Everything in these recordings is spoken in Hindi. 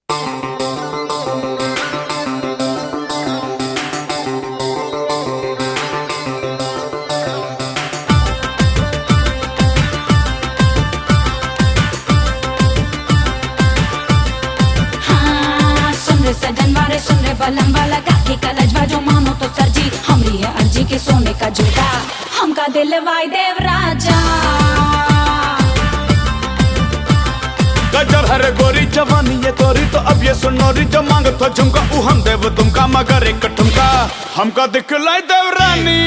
सजन वाले सुन रे बलम वाला काकी कलजवा जो मानो तो सरजी हमरी है अर्जी के सोने का जूता हमका दिल वाई देव राजा गजब हरे गोरी जवानी ये तोरी तो अब ये सुनोरी जो मांग तो झुमका ऊ हम देव तुमका मगर एक ठुमका हमका दिखलाई देव रानी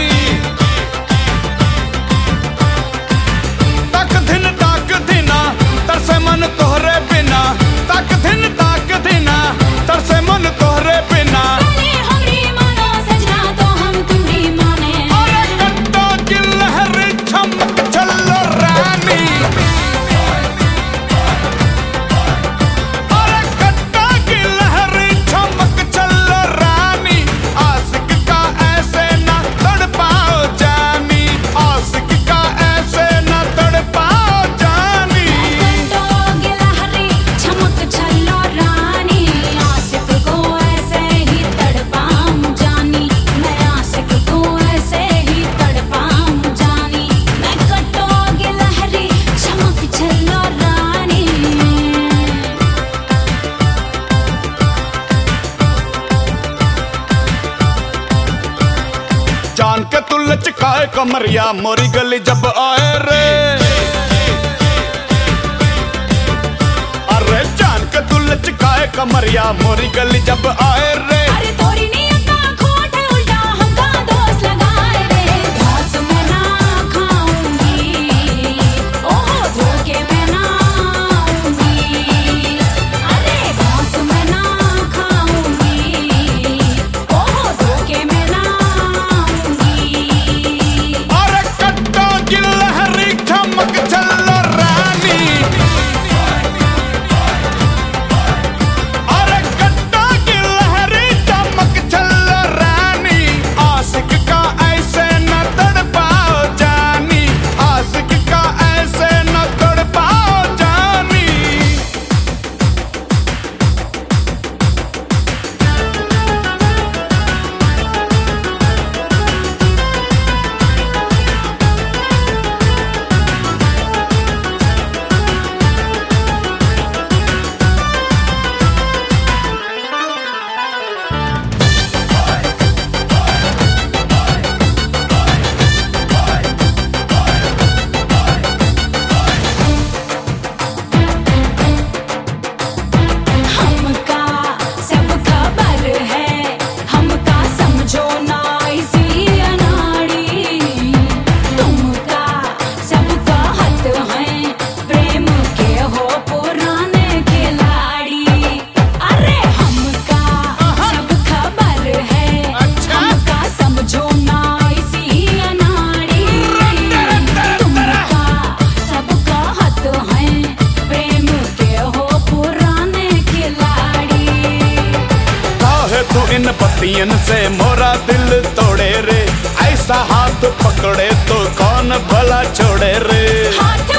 तक धिना तरसे मन तोहरे बिना तक धिना तरसे मन तोहरे बिना हमरी मानो सजना तो हम तुम्हारी माने अरे कट्टा की लहर चमक चलो रानी अरे कट्टा की लहर चमक चलो रानी आशिक का ऐसे ना तड़पाओ जानी आशिक का ऐसे ना तड़पाओ जानी कट्टो की लहरी चमक चलो रानी आशिक को ऐसे ही तड़पाऊं जानी मैं आशिक को ऐसे ही तड़पाऊं जानी मैं कट्टो की लहरी चमक चलो रानी जान के तू लचकाए कमरिया मोरी गली जब आए रे अरे जान के तू लचकाए कमरिया मोरी गली जब आए रे अरे तोरी नियत का खोट है उल्टा हमका दोस्त लगाए रे घास में ना खाऊंगी ओहो धोखे में ना आऊंगी अरे घास में ना खाऊंगी ओहो धोखे में ना आऊंगी अरे कट्टो की लहरी चमक चलो रानी अरे कट्टो की लहरी चमक चलो रानी आशिक का ऐसे न तड़पाओ जानी आशिक का ऐसे न तड़पाओ जानी हमका सब खबर है हमका समझो ना इसी अनाड़ी तुमका सब कहत हैं प्रेम के हो पुराने खिलाड़ी अरे हमका सब खबर है हमका समझो ना इसी अनाड़ी तुमका सब कहत हैं प्रेम के हो पुराने खिलाड़ी काहे तू इन पतियन से मोरा दिल तोड़े रे ऐसा हाथ पकड़े तो कौन भला छोड़े रे हाथ